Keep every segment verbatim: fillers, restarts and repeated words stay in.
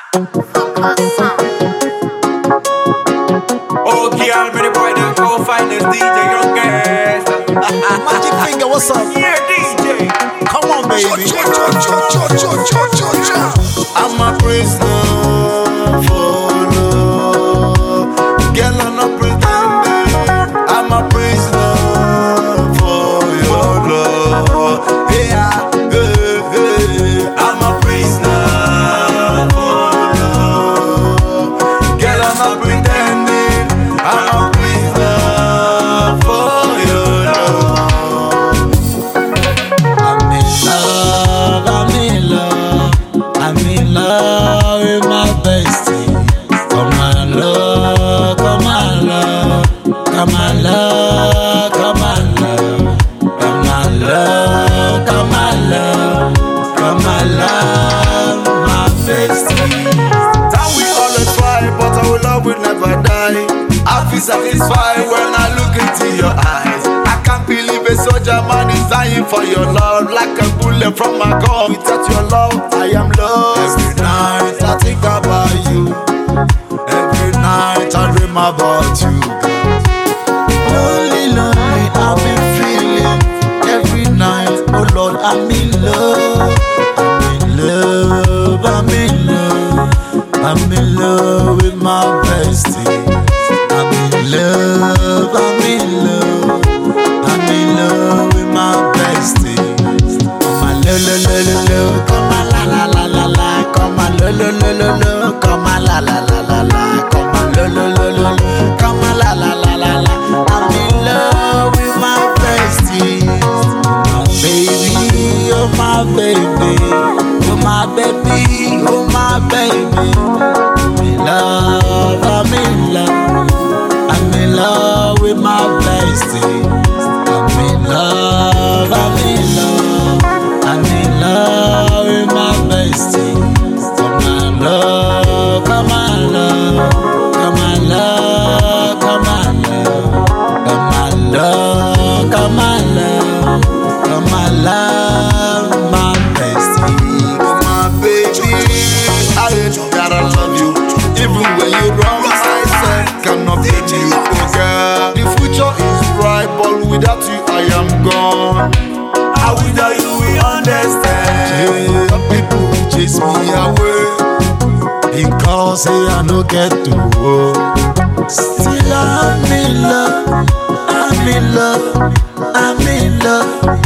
Oh, girl, me the boy that go find this D J young guest. Magic finger, what's up? Yeah, D J. Come on, baby. I'm a prisoner for love. Girl, I'm not pretending. I'm a prisoner for your love. Yeah, hey, hey. I'm a prisoner for love. Girl, I'm not pretending. I'm a prisoner for your love. I'm in love, I'm in love, I'm in love with my bestie. Come on, love, come on, love, come on, love, come on, love, come on, love, come on, love, come on, love, my bestie. Time we always fight, but our love will never die. I feel satisfied when I look into your eyes. I can't believe a soldier man is dying for your love. Like a bullet from my gun, without your love, I am lost. Every night I think about you. Every night I dream about you. Lonely, lonely, I've been feeling every night. Oh Lord, I'm in love, I'm in love, I'm in love, I'm in love with my bestie. I'm in love, I'm in love, I'm in love with my bestie. Come on, lo lo lo lo lo, come on, la la la la la, come on, lo lo lo lo lo, come on, la la la la la, come on, lo lo lo lo lo, come on, la la la la la. I'm in love with my bestie, my baby, oh my baby, oh my baby, oh my baby. I'm in love, I'm in love, I'm in love with my bestie. I'm in love, I'm in love, I'm in love with my bestie. Come on, love, come on, love, come on, love, come on, love, come on, love, come on, love, come on, love, my bestie. Oh my baby, I gotta love you. Even when you wrong, I said cannot blame you, oh girl. The future is bright, but without you I am gone. I wish that you will understand. Yeah, people will chase me away Because say I no get to work. Still I'm in love, I'm in love, I'm in love,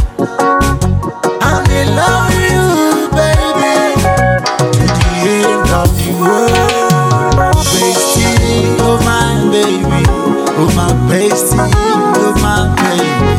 I'm in love with you, baby. To the end of the world, bestie, oh my baby, oh my bestie, oh my baby.